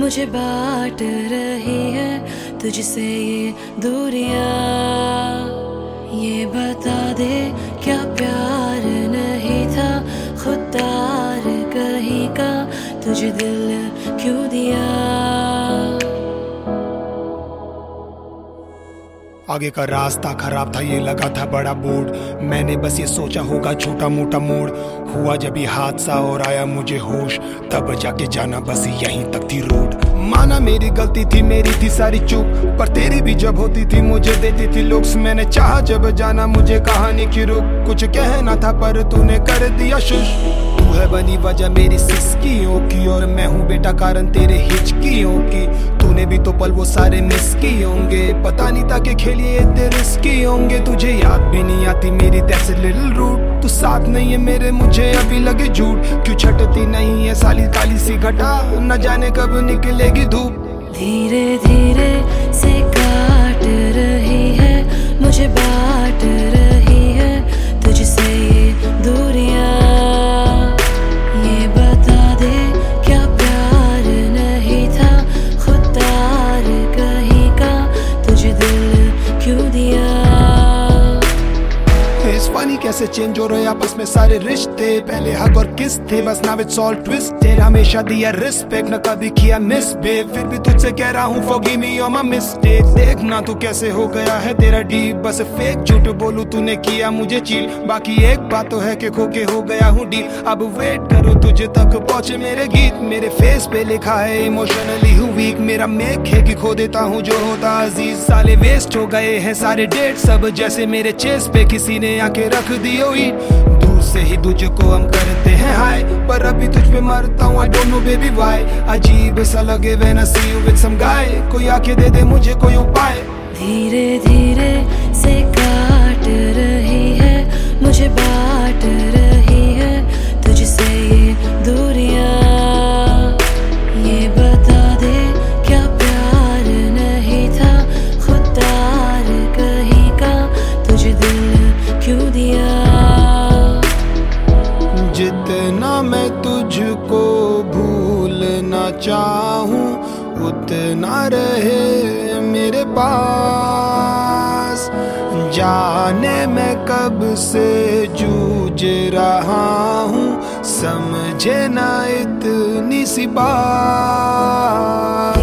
मुझे बांट रही है तुझसे ये दूरियां। ये बता दे क्या प्यार नहीं था खुददार कहीं का, तुझे दिल क्यों दिया। आगे का रास्ता खराब था, ये लगा था बड़ा बोर्ड। मैंने बस ये सोचा होगा छोटा मोटा मोड़। हुआ जब ये हादसा और आया मुझे होश, तब जाके जाना बस यहीं तक थी रोड। माना मेरी गलती थी, मेरी थी सारी चूक, पर तेरी भी जब होती थी मुझे देती थी लुक्स। मैंने चाहा जब जाना मुझे कहानी की रुक, कुछ कहना था पर तूने कर दिया शुश। तू है बनी वजह मेरी सिस्कियों की, और मैं हूँ बेटा कारण तेरे हिचकियों की। तूने भी तो पल वो सारे मिस किए होंगे, पता नहीं था कि खेलिए इतने रिस्की होंगे। तुझे याद भी नहीं आती मेरी दैट्स अ लिटिल रूड। तू साथ नहीं है मेरे, मुझे अभी लगे झूठ। क्यों छटती नहीं है साली काली सी घटा, न जाने कब निकलेगी धूप। धीरे धीरे से काट रही है, मुझे बांट रही है तुझसे ये दूरियां। ये बता दे क्या प्यार नहीं था खुददार कहीं का, तुझे दिल क्यों दिया। इस फनी कैसे चेंज हो रहे आपस में सारे रिश्ते। पहले हग और किस थे, बस नाउ इट्स ऑल ट्विस्टेड। हमेशा दिया रिस्पेक्ट, न कभी किया मिसबिहेव। फिर भी तुझसे कह रहा हूँ forgive me all my mistake. देखना तू कैसे हो गया है तेरा डीप, बस फेक झूठ बोलूं तूने किया मुझे चीट। बाकी एक बात तो है कि खो के हो गया हूँ डीप। अब वेट करो तुझे तक पहुंचे मेरे गीत। मेरे फेस पे लिखा है इमोशनली हूँ वीक। मेरा मेक है कि खो देता हूँ जो होता अजीज। साले वेस्ट हो गए हैं सारे डेट सब, जैसे मेरे चेस्ट पे किसी ने आके रख दियो ईट। दूर से ही तुझको हम करते हैं हाय, पर अभी तुझ पे मरता हूँ I don't know baby why. अजीब सा लगे when I see you with some guy, कोई आके दे दे मुझे कोई उपाय। धीरे धीरे से काट रही है, मुझे बांट रही है तुझसे ये दूरियां। ये बता दे क्या प्यार नहीं था खुददार कहीं का, तुझे दिल क्यों दिया। जितना मैं तुझको भूलना चाहूं, उतना रहे मेरे पास। जाने मैं कब से जूझ रहा हूँ, समझे ना इतनी सी बात।